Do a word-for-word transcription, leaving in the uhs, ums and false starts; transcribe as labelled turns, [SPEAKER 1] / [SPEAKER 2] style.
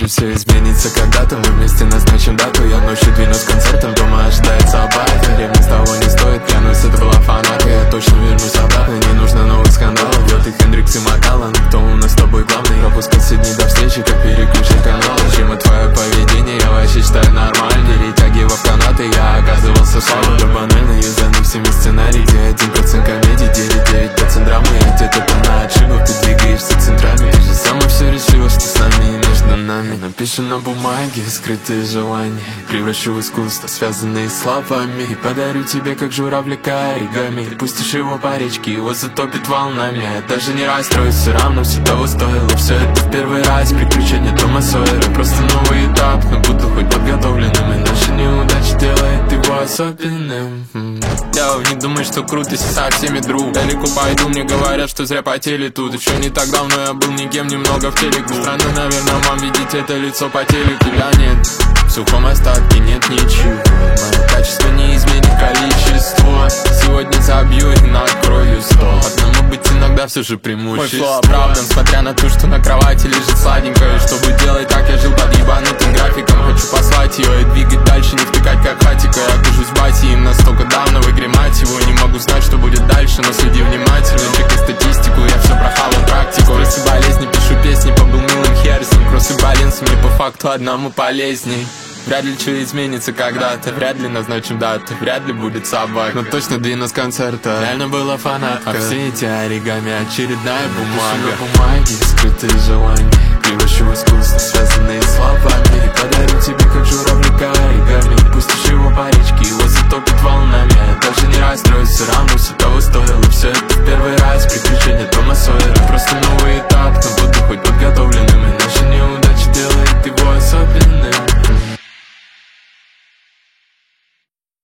[SPEAKER 1] все изменится когда-то. Мы вместе назначим дату. Я ночью двинусь концертом, дома ожидает собака. Ревность того не стоит, клянусь, это была фанатка. Я точно вернусь обратно, не нужно новых скандалов. Вот и Хендрикс и Макаллан, кто у нас с тобой главный? Пропускать все дни до встречи, как переключить канал. Чем твое поведение, я вообще считаю нормально. Перетягивав канаты, я оказывался слабым. Да банально, юзанный всеми сценарий, где один процент комедий, девять девять процентов драмы. Я где-то там на отшибах, ты двигаешься центрами. Ты же сама все решила, что с нами и между нами. Напишу на бумаге скрытые желания, превращу в искусство, связанные словами. И подарю тебе, как журавлика, оригами. Ты пустишь его по речке, его затопит волнами. Я даже не расстроюсь, все равно все того стоило. Все это в первый раз, приключения Тома Сойера. Просто новый этап, но буду хоть подготовленным. И наша неудача делает его особенным. Я не думаю, что круто, если со всеми друг. Далеко пойду, мне говорят, что зря потели тут. Еще не так давно я был никем, немного в телеку. Странно, наверное, вам видеть это лицо по телеку. Я нет, в сухом остатке нет ничего. Мое качество не изменит количество. Сегодня забью и накрою стол. Одному быть иногда все же преимущество. Оправдан, смотря на то, что на кровати лежит сладенькая. Чтобы делать так, я жил под ебанутым графиком. Хочу послать ее и двигать дальше, не втыкать как хатика. Я окажусь батей, им настолько давно в игре мать его. Не могу знать, что будет дальше, но следи внимательно. Чекай статистику, я все прохавал практику. Кроссы болезни, пишу песни, побыл милым Херсом. Кроссы баленс, мне по факту одному полезней. Вряд ли что изменится когда-то, вряд ли назначим дату, вряд ли будет собака. Но точно двину с концерта, реально была фанатка. А все эти оригами очередная бумага. На бумаге скрытые желания, превращу в искусство, связанные словами. И подарю тебе, как журавлика, оригами. Пустишь его по речке, его затопит вода.